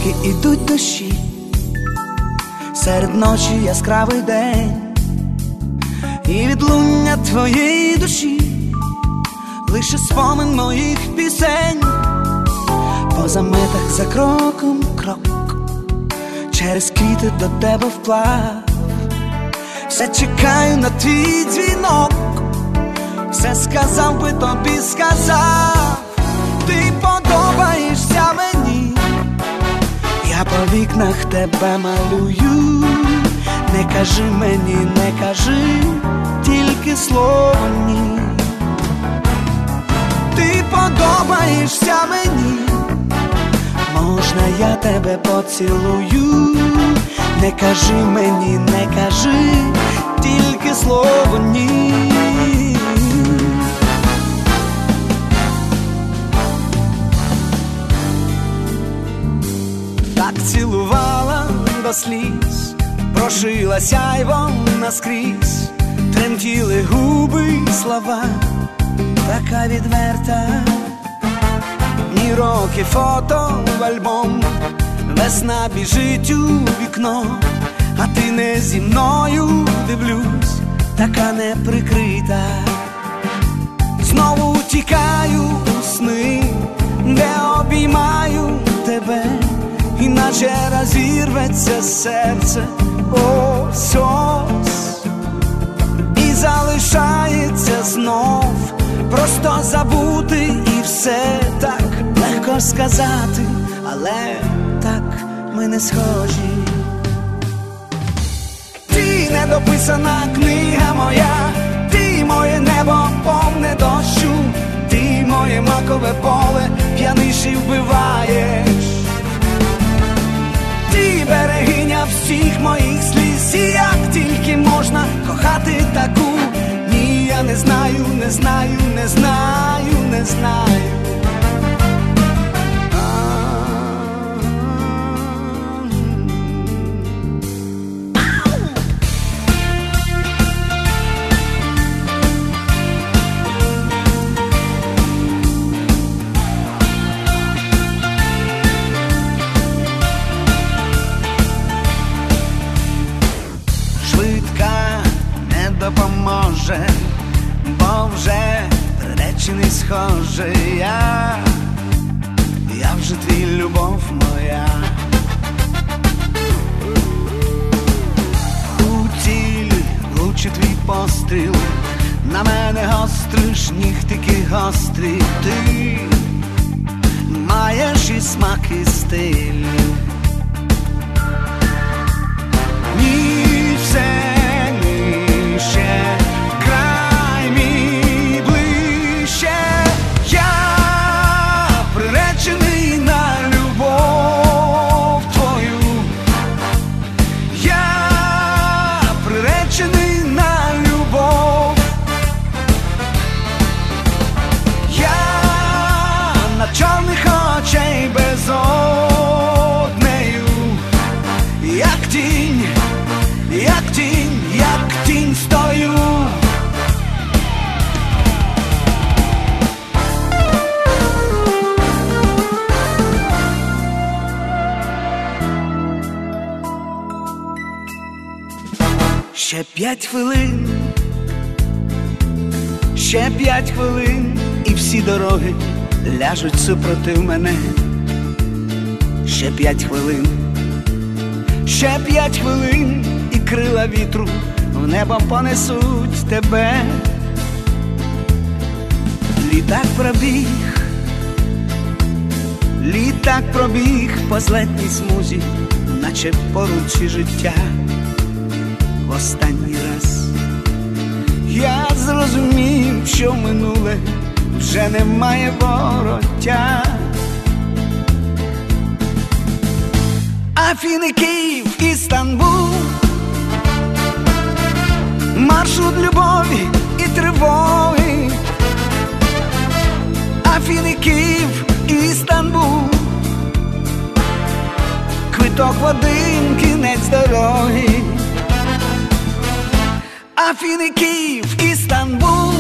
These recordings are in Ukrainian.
Поки ідуть дощі, серед ночі яскравий день, і відлуння твоєї душі лише спомин моїх пісень. По заметах за кроком крок, через квіти до тебе вплав. Все чекаю на твій дзвінок, все сказав би тобі, сказав. Ти подобаєшся мені, я по вікнах тебе малюю. Не кажи мені, не кажи, тільки слово ні. Ти подобаєшся мені, можна я тебе поцілую? Не кажи мені, не кажи, тільки слово ні. Так цілувала до сліз, прошила сяйвом наскрізь, тремтіли губи й слова, така відверта. Ні роки фото в альбом, весна біжить у вікно, а ти не зі мною, дивлюсь, така неприкрита. Знову тікаю у сни, де обіймаю тебе, іначе розірветься серце, ось ось, і залишається знов просто забути, і все так легко сказати, але так ми не схожі. Ти недописана книга моя, ти моє небо повне дощу, ти моє макове поле, п'яниші вбиваєш. Ти берегиня всіх моїх сліз, і як тільки можна кохати таку. Ні, я не знаю, не знаю, не знаю, не знаю. Допоможе, бо вже приречений схожий я вже твій, любов моя. У тілі влучить твій постріл, на мене гостриш нігтики гострі. Ти маєш і смак, і стиль. Ніч все край мій ближче, я приречений на любов твою, я приречений на любов, я на чорних очей безоднею, як тінь, як тінь, як тінь стою. Ще 5 хвилин, ще 5 хвилин, і всі дороги ляжуть супротив мене. Ще 5 хвилин, ще 5 хвилин, і крила вітру в небо понесуть тебе. Літак пробіг по злетній смузі, наче поручі життя. В останній раз я зрозумів, що минуле вже немає вороття. Афіни, Київ, Істанбул, маршрут любові і тривоги. Афіни, Київ, Істанбул, квиток в один кінець дороги. Афіни, Київ, Істанбул,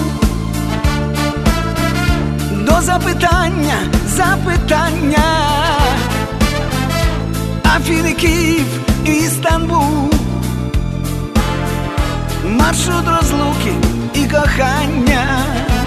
до запитання, Афіни, Київ і Істамбул, маршрут розлуки і кохання.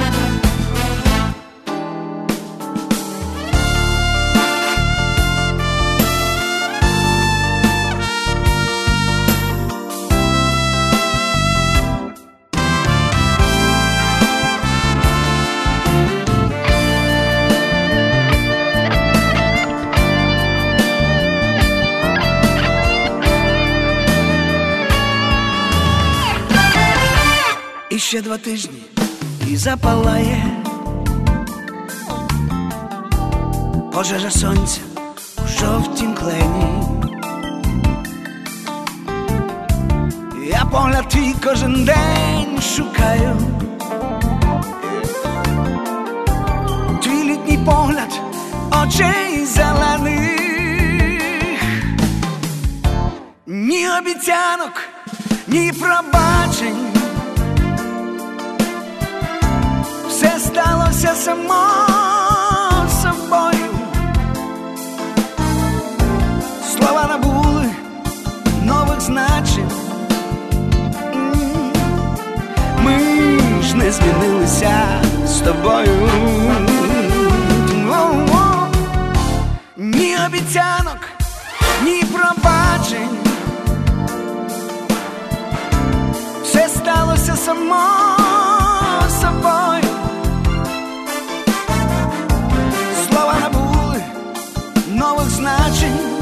І ще 2 тижні і запалає пожежа сонця у жовтім клені. Я погляд твій кожен день шукаю, твій літній погляд очей зелених. Ні обіцянок, ні пробачень, все сталося само собою. Слова набули нових значень. Ми ж не змінилися з тобою. Ні обіцянок, ні пробачень, все сталося само собою. Слова набули нових значень.